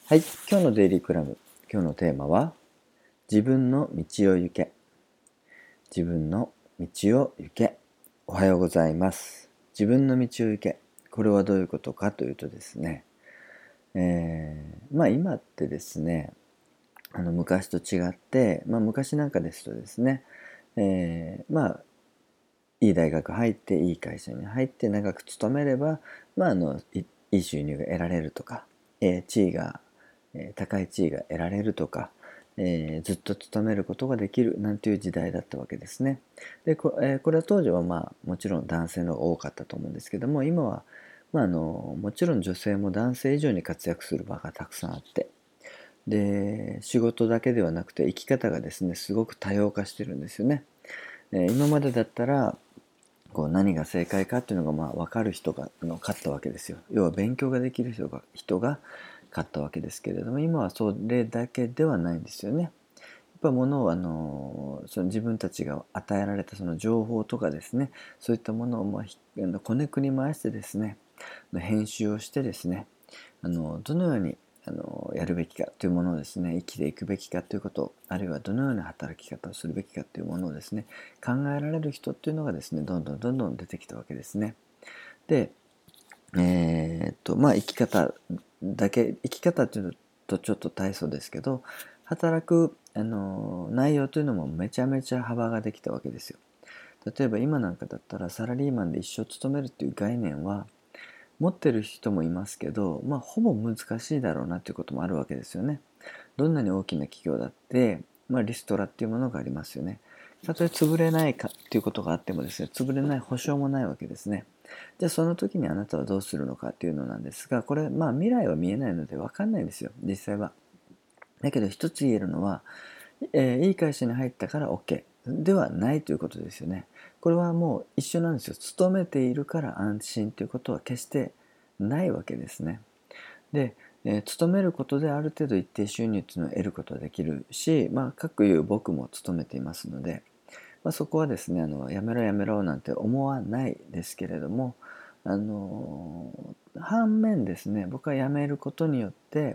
はい、今日のデイリークラム、今日のテーマは自分の道を行け。自分の道を行け。おはようございます。自分の道を行け。これはどういうことかというとですね、今ってですね、昔と違って、昔なんかですとですね、いい大学入っていい会社に入って長く勤めれば、いい収入が得られるとか、地位が、高い地位が得られるとか、ずっと勤めることができるなんていう時代だったわけですね。でこれは当時はもちろん男性の方が多かったと思うんですけども、今は、もちろん女性も男性以上に活躍する場がたくさんあって、で仕事だけではなくて生き方がですねすごく多様化してるんですよね。今までだったら何が正解かっていうのが分かる人が勝ったわけですよ。要は勉強ができる人が勝ったわけですけれども、今はそれだけではないんですよね。やっぱものをその自分たちが与えられたその情報とかですね、そういったものをこねくり回してですね、編集をしてですね、どのようにやるべきかというものをですね、生きていくべきかということ、あるいはどのような働き方をするべきかというものをですね、考えられる人っていうのがですね、どんどんどんどん出てきたわけですね。で、生き方っていうとちょっと大層ですけど、働く内容というのもめちゃめちゃ幅ができたわけですよ。例えば今なんかだったらサラリーマンで一生勤めるっていう概念は持ってる人もいますけど、ほぼ難しいだろうなということもあるわけですよね。どんなに大きな企業だって、リストラっていうものがありますよね。たとえ潰れないかっていうことがあってもですね、潰れない保証もないわけですね。じゃあその時にあなたはどうするのかっていうのなんですが、これ未来は見えないので分かんないんですよ、実際は。だけど一つ言えるのは、いい会社に入ったから OK ではないということですよね。これはもう一緒なんですよ。勤めているから安心ということは決してないわけですね。で、勤めることである程度一定収入っていうのを得ることができるし、かくいう僕も勤めていますので、そこはですね、やめろやめろなんて思わないですけれども、反面ですね、僕は辞めることによって、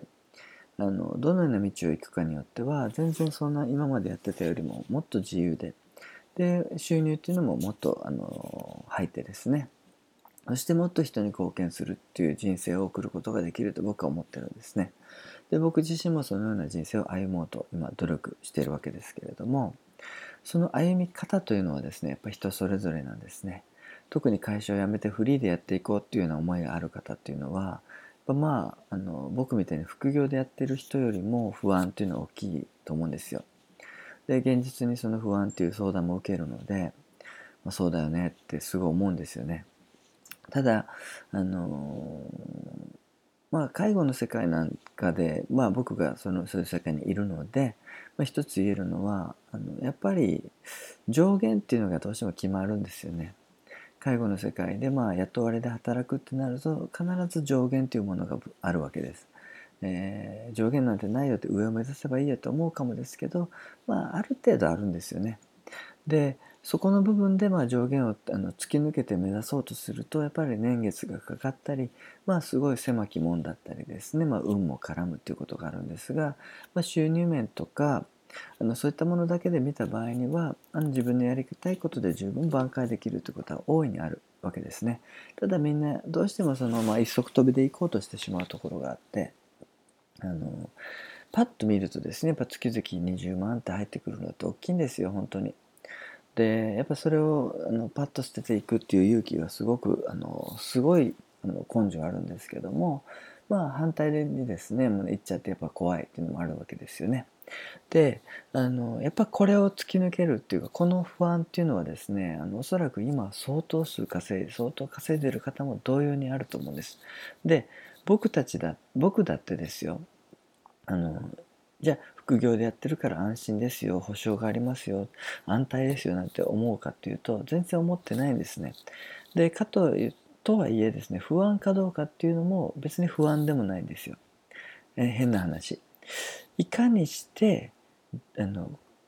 どのような道を行くかによっては、全然そんな今までやってたよりももっと自由で、収入っていうのももっと入ってですね、そしてもっと人に貢献するっていう人生を送ることができると僕は思ってるんですね。で、僕自身もそのような人生を歩もうと今努力しているわけですけれども、その歩み方というのはですね、やっぱり人それぞれなんですね。特に会社を辞めてフリーでやっていこうっていうような思いがある方っていうのは、僕みたいに副業でやってる人よりも不安っていうのは大きいと思うんですよ。で、現実にその不安っていう相談も受けるので、そうだよねってすごい思うんですよね。ただ、あの介護の世界なんかで、僕がそういう世界にいるので、一つ言えるのはやっぱり上限っていうのがどうしても決まるんですよね。介護の世界で雇われで働くってなると必ず上限というものがあるわけです。上限なんてないよって上を目指せばいいやと思うかもですけど、ある程度あるんですよね。でそこの部分で上限を突き抜けて目指そうとするとやっぱり年月がかかったり、すごい狭き門だったりですね、運も絡むということがあるんですが、収入面とかそういったものだけで見た場合には自分のやりたいことで十分挽回できるということは大いにあるわけですね。ただみんなどうしても一足飛びで行こうとしてしまうところがあって、あのパッと見るとですね、やっぱ月々20万って入ってくるのって大きいんですよ、本当に。でやっぱそれをパッと捨てていくっていう勇気がすごい根性あるんですけども、反対にですねもう行っちゃってやっぱ怖いっていうのもあるわけですよね。でやっぱこれを突き抜けるっていうかこの不安っていうのはですねおそらく今相当稼いでる方も同様にあると思うんです。で僕だってですよ、あのじゃあ副業でやってるから安心ですよ、保証がありますよ、安泰ですよなんて思うかっていうと全然思ってないんですね。でとはいえですね、不安かどうかっていうのも別に不安でもないんですよ。変な話、いかにしてあの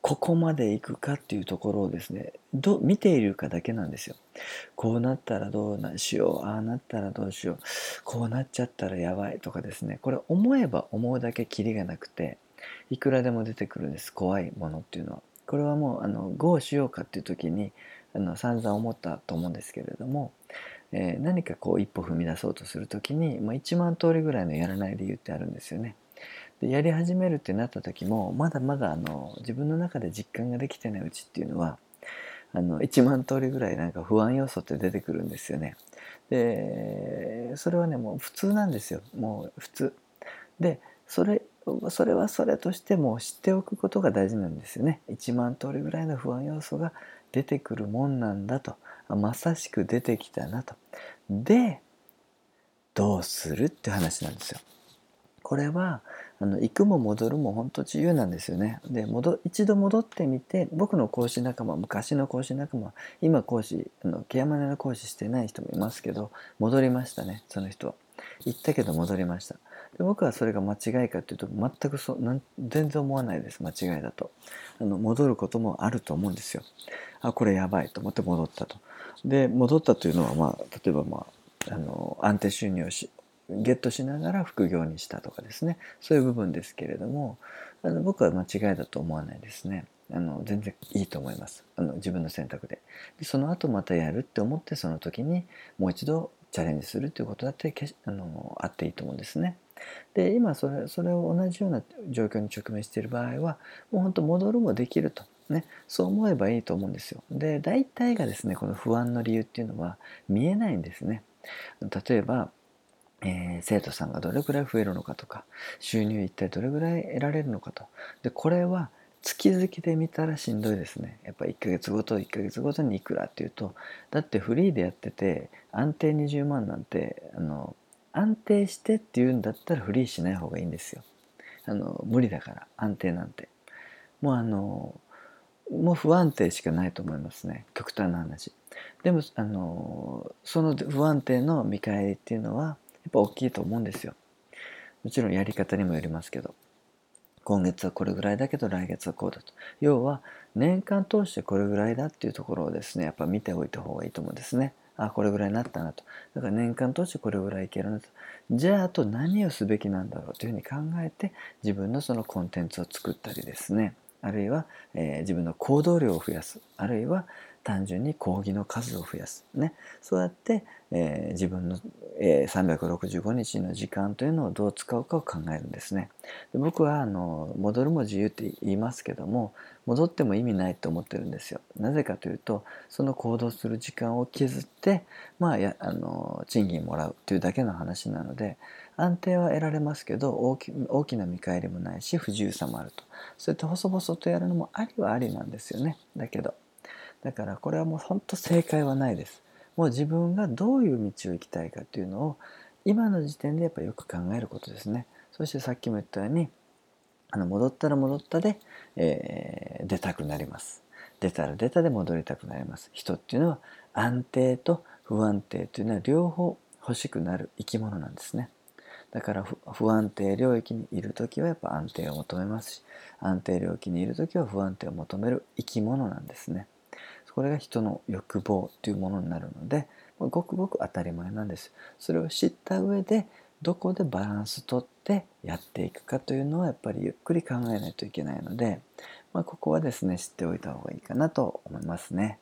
ここまで行くかっていうところをですね、見ているかだけなんですよ。こうなったらどうしよう、ああなったらどうしよう、こうなっちゃったらやばいとかですね、これ思えば思うだけキリがなくて、いくらでも出てくるんです、怖いものっていうのは。これはもうどうしようかっていう時に散々思ったと思うんですけれども、何かこう一歩踏み出そうとする時に、1万通りぐらいのやらない理由ってあるんですよね。でやり始めるってなった時もまだまだ自分の中で実感ができてないうちっていうのは1万通りぐらいなんか不安要素って出てくるんですよね。でそれはねもう普通なんですよ。もう普通でそれはそれとしても知っておくことが大事なんですよね。1万通りぐらいの不安要素が出てくるもんなんだと、まさしく出てきたなと。でどうするって話なんですよ。これは行くも戻るも本当自由なんですよね。で一度戻ってみて、僕の講師仲間、昔の講師仲間、今講師ケアマネの講師してない人もいますけど、戻りましたね、その人は。行ったけど戻りました。で僕はそれが間違いかというと全く全然思わないです。間違いだと戻ることもあると思うんですよ。これやばいと思って戻ったと。で戻ったというのは、例えば、安定収入をゲットしながら副業にしたとかですね、そういう部分ですけれども、僕は間違いだと思わないですね。全然いいと思います。自分の選択でその後またやるって思って、その時にもう一度チャレンジするということだってあっていいと思うんですね。で今それを同じような状況に直面している場合はもう本当戻るもできると、ね、そう思えばいいと思うんですよ。で大体がですね、この不安の理由っていうのは見えないんですね。例えば生徒さんがどれくらい増えるのかとか、収入一体どれくらい得られるのかと。でこれは月々で見たらしんどいですね。やっぱ1ヶ月ごと1ヶ月ごとにいくらっていうと、だってフリーでやってて安定20万なんて安定してっていうんだったらフリーしない方がいいんですよ。無理だから安定なんて。もうもう不安定しかないと思いますね、極端な話。でもその不安定の見返りっていうのはやっぱ大きいと思うんですよ。もちろんやり方にもよりますけど、今月はこれぐらいだけど来月はこうだと。要は年間通してこれぐらいだっていうところをですね、やっぱ見ておいた方がいいと思うんですね。これぐらいになったなと。だから年間通してこれぐらいいけるなと。じゃああと何をすべきなんだろうというふうに考えて、自分のそのコンテンツを作ったりですね、あるいは、自分の行動量を増やす、あるいは単純に講義の数を増やす、ね、そうやって、自分の、365日の時間というのをどう使うかを考えるんですね。で僕は戻るも自由って言いますけども、戻っても意味ないと思ってるんですよ。なぜかというと、その行動する時間を削って、賃金もらうというだけの話なので、安定は得られますけど大きな見返りもないし不自由さもあると。そうやって細々とやるのもありはありなんですよね。だからこれはもう本当正解はないです。もう自分がどういう道を行きたいかというのを今の時点でやっぱよく考えることですね。そしてさっきも言ったように戻ったら戻ったで、出たくなります。出たら出たで戻りたくなります。人っていうのは安定と不安定というのは両方欲しくなる生き物なんですね。だから不安定領域にいるときはやっぱ安定を求めますし、安定領域にいるときは不安定を求める生き物なんですね。これが人の欲望というものになるので、ごくごく当たり前なんです。それを知った上でどこでバランスとってやっていくかというのはやっぱりゆっくり考えないといけないので、ここはですね知っておいた方がいいかなと思いますね。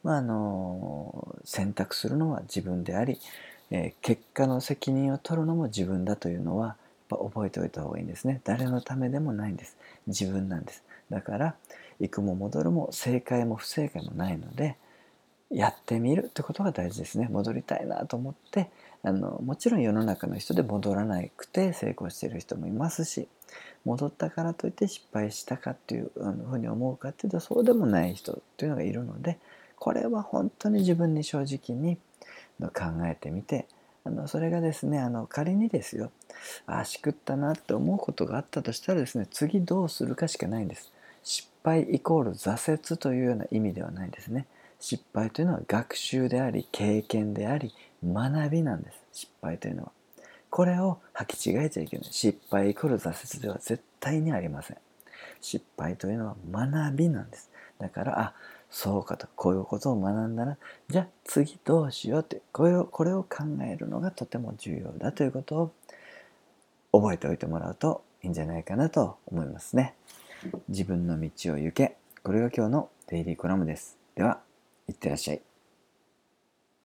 選択するのは自分であり、結果の責任を取るのも自分だというのはやっぱ覚えておいた方がいいんですね。誰のためでもないんです。自分なんです。だから行くも戻るも正解も不正解もないので、やってみるってことが大事ですね。戻りたいなと思ってもちろん世の中の人で戻らなくて成功している人もいますし、戻ったからといって失敗したかっていうふうに思うかっていうとそうでもない人っていうのがいるので、これは本当に自分に正直に考えてみて、それがですね仮にですよ、しくったなって思うことがあったとしたらですね、次どうするかしかないんです。失敗イコール挫折というような意味ではないですね。失敗というのは学習であり経験であり学びなんです。失敗というのはこれを履き違えちゃいけない。失敗イコール挫折では絶対にありません。 失敗というのは学びなんです。だからそうかと、こういうことを学んだら、じゃあ次どうしようって、これを考えるのがとても重要だということを覚えておいてもらうといいんじゃないかなと思いますね。自分の道を行け。これが今日のデイリーコラムです。では、いってらっしゃい。